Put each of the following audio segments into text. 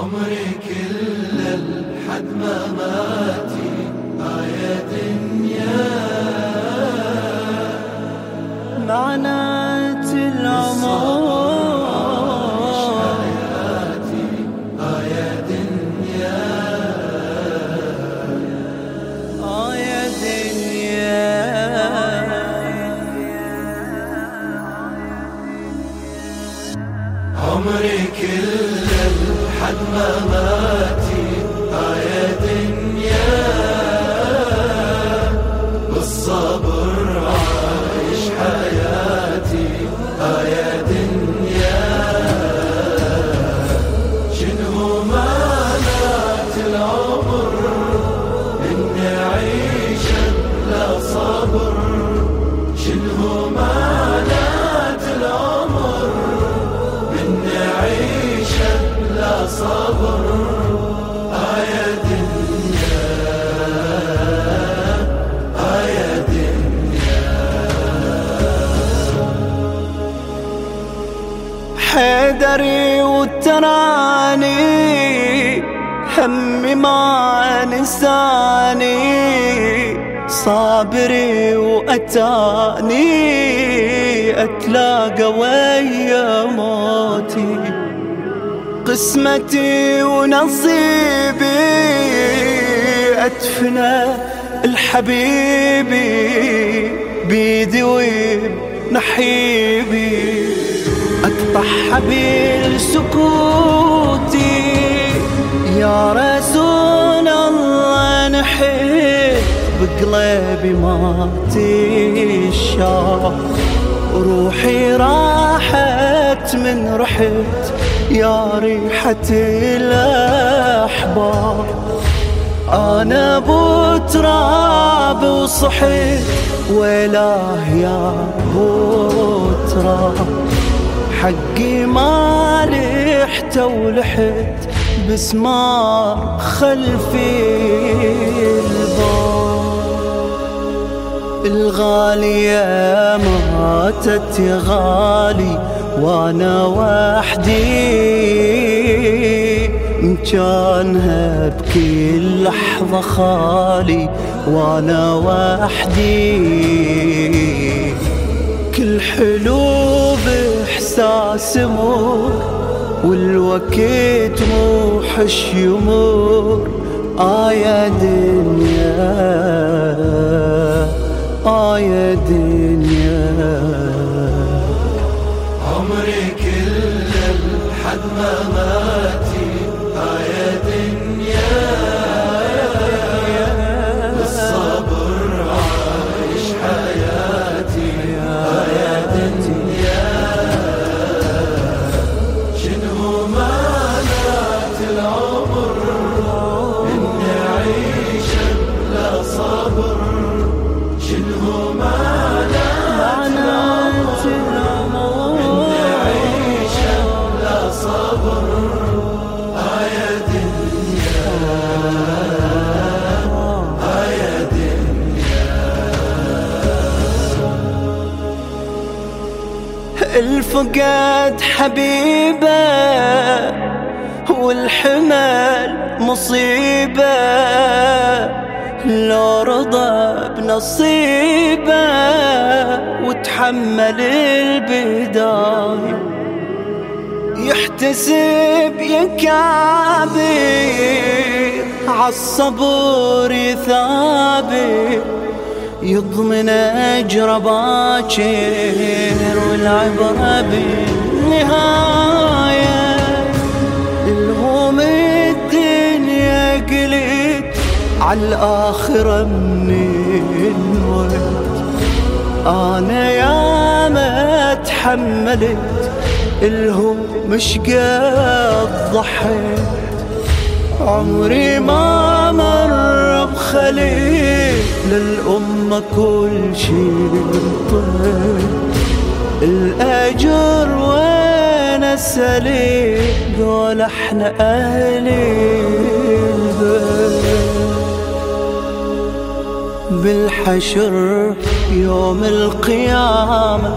عمري كله لحد مماتي يا دنيا معنات العمر حياتي يا دنيا يا دنيا عمري كله لحد مماتي يا دنيا بالصبر عايش حياتي يا دنيا شنو معنات العمر إني أعيش بلا صبر شنو معنات العمر إني أعيش بلا صبر يا دنيا يا دنيا حيدري والتراني همي ما نساني صابري وأتاني أتلاقى ويا موتي قسمتي ونصيبي أدفنه الحبيبي بيدي ونحيبي أقطع حبيل سكوتي يا رسول الله نحيت بقلبي ما تشاف روحي راحت من رحت يا ريحة الأحباب أنا أبو تراب وصحيت ويلاه يا أبو تراب حقي ما لحت ولحت بسمار خلفي الباب الغالية ماتت يا غالي وانا وحدي مكانها بكل لحظة خالي وانا وحدي كل حلو باحساس مر والوقت مو حش يمر يا دنيا يا دنيا عمري كله لحد مماتي يا دنيا بالصبر عايش حياتي يا دنيا شنو معنات العمر إني أعيش بلا صبر شنو معنات العمر إني أعيش بلا صبر يا دنيا يا دنيا الفقد حبيبه والحمل مصيبة لو رضى بنصيبه وتحمل البداية يحتسب يكابر عالصبر يثابر يضمن أجر باكر والعبرة بالنهاية الهموم الدنيا قلت عالآخرة من الوقت أنا يا ما تحملت الهم مش قد ضحيت عمري ما مر بخليل للأمة كل شي طيب الأجر وين السليم دول احنا أهل البيت بالحشر يوم القيامة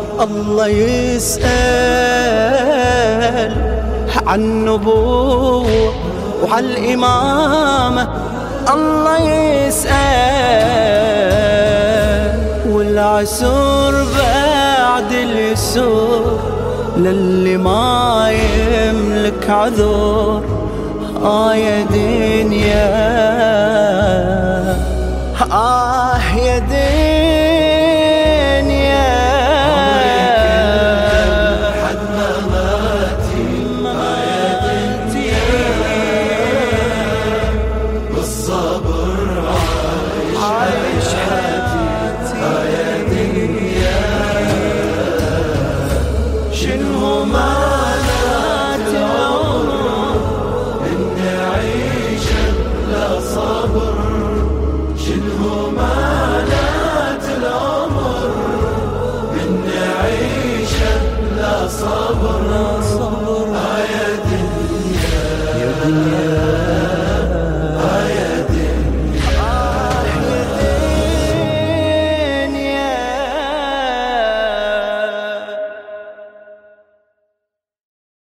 الله يسأل عن نبوة وعلى الإمامة الله يسأل، والعسور بعد اليسور للي ما يملك عذور. يا دنيا يا دنيا